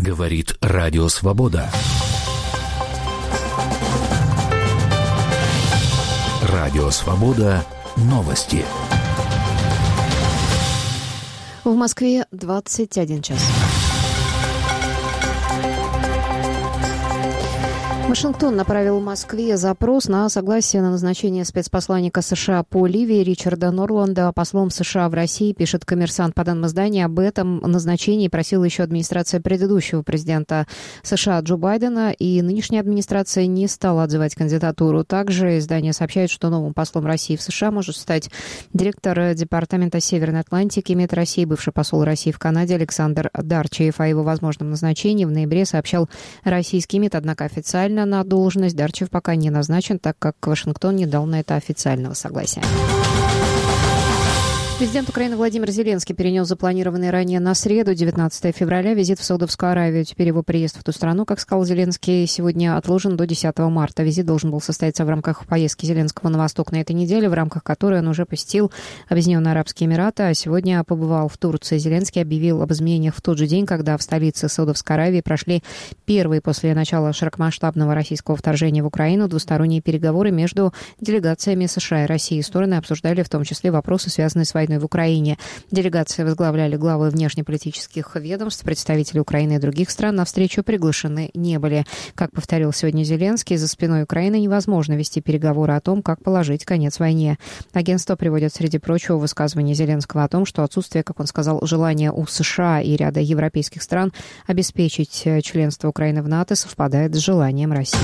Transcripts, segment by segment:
Говорит Радио Свобода. Радио Свобода. Новости. В Москве 21 час. Вашингтон направил Москве запрос на согласие на назначение спецпосланника США по Ливии Ричарда Норланда послом США в России, пишет «Коммерсант». По данным издания, об этом назначении просила еще администрация предыдущего президента США Джо Байдена, и нынешняя администрация не стала отзывать кандидатуру. Также издание сообщает, что новым послом России в США может стать директор Департамента Северной Атлантики МИД России, бывший посол России в Канаде Александр Дарчиев. О его возможном назначении в ноябре сообщал российский МИД, однако официально на должность Дарчиев пока не назначен, так как Вашингтон не дал на это официального согласия. Президент Украины Владимир Зеленский перенес запланированный ранее на среду, 19 февраля, визит в Саудовскую Аравию. Теперь его приезд в ту страну, как сказал Зеленский, сегодня отложен до 10 марта. Визит должен был состояться в рамках поездки Зеленского на восток на этой неделе, в рамках которой он уже посетил Объединенные Арабские Эмираты, а сегодня побывал в Турции. Зеленский объявил об изменениях в тот же день, когда в столице Саудовской Аравии прошли первые после начала широкомасштабного российского вторжения в Украину двусторонние переговоры между делегациями США и России. Стороны обсуждали в том числе вопросы, связанные с войной в Украине. Делегации возглавляли главы внешнеполитических ведомств, представители Украины и других стран на встречу приглашены не были. Как повторил сегодня Зеленский, за спиной Украины невозможно вести переговоры о том, как положить конец войне. Агентство приводит, среди прочего, высказывание Зеленского о том, что отсутствие, как он сказал, желания у США и ряда европейских стран обеспечить членство Украины в НАТО совпадает с желанием России.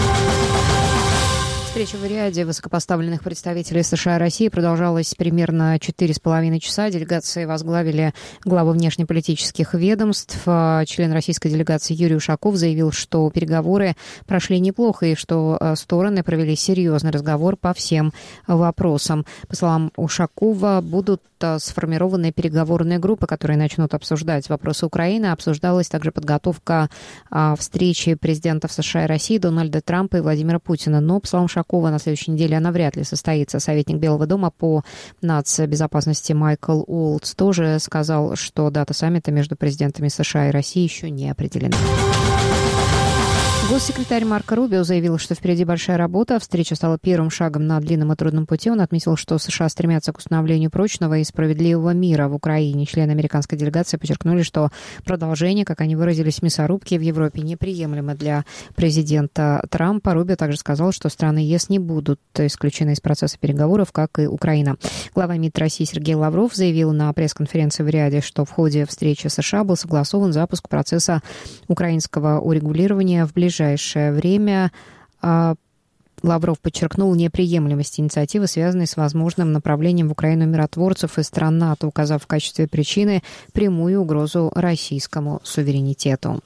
Встреча в Риаде высокопоставленных представителей США и России продолжалась примерно 4,5 часа. Делегации возглавили главы внешнеполитических ведомств. Член российской делегации Юрий Ушаков заявил, что переговоры прошли неплохо и что стороны провели серьезный разговор по всем вопросам. По словам Ушакова, будут сформированы переговорные группы, которые начнут обсуждать вопросы Украины. Обсуждалась также подготовка встречи президентов США и России Дональда Трампа и Владимира Путина. Но, по словам Ушакова, на следующей неделе она вряд ли состоится. Советник Белого дома по нацбезопасности Майкл Уолтс тоже сказал, что дата саммита между президентами США и России еще не определена. Госсекретарь Марко Рубио заявил, что впереди большая работа. Встреча стала первым шагом на длинном и трудном пути. Он отметил, что США стремятся к установлению прочного и справедливого мира в Украине. Члены американской делегации подчеркнули, что продолжение, как они выразились, мясорубки в Европе неприемлемо для президента Трампа. Рубио также сказал, что страны ЕС не будут исключены из процесса переговоров, как и Украина. Глава МИД России Сергей Лавров заявил на пресс-конференции в Риаде, что в ходе встречи США был согласован запуск процесса украинского урегулирования в ближайшее время. Лавров подчеркнул неприемлемость инициативы, связанной с возможным направлением в Украину миротворцев из стран НАТО, указав в качестве причины прямую угрозу российскому суверенитету.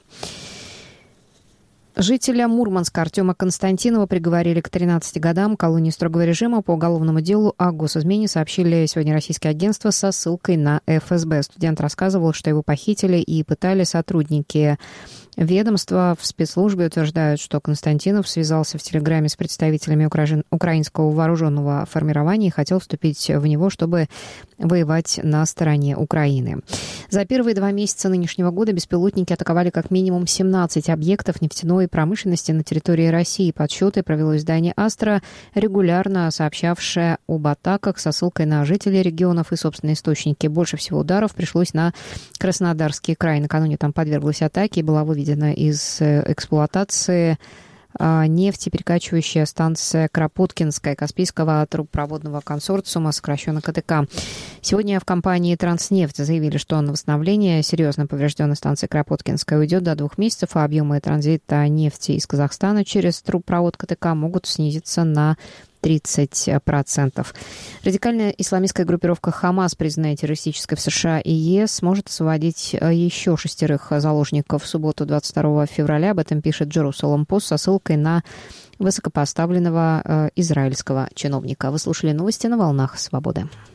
Жителя Мурманска Артема Константинова приговорили к 13 годам колонии строгого режима по уголовному делу о госизмене, сообщили сегодня российские агентства со ссылкой на ФСБ. Студент рассказывал, что его похитили и пытали сотрудники ведомства. В спецслужбе утверждают, что Константинов связался в Телеграме с представителями украинского вооруженного формирования и хотел вступить в него, чтобы воевать на стороне Украины. За первые 2 месяца нынешнего года беспилотники атаковали как минимум 17 объектов нефтяной промышленности на территории России. Подсчеты провело издание «Астра», регулярно сообщавшее об атаках со ссылкой на жителей регионов и собственные источники. Больше всего ударов пришлось на Краснодарский край. Накануне там подверглась атаке и была выведена из эксплуатации нефтеперекачивающая станция Кропоткинская Каспийского трубопроводного консорциума, сокращенно КТК. Сегодня в компании «Транснефть» заявили, что на восстановление серьезно поврежденной станции Кропоткинская уйдет до 2 месяцев, а объемы транзита нефти из Казахстана через трубопровод КТК могут снизиться на 30%. Радикальная исламистская группировка «Хамас», признанная террористической в США и ЕС, может освободить еще 6 заложников в субботу 22 февраля. Об этом пишет Jerusalem Post со ссылкой на высокопоставленного израильского чиновника. Вы слушали новости на волнах «Свободы».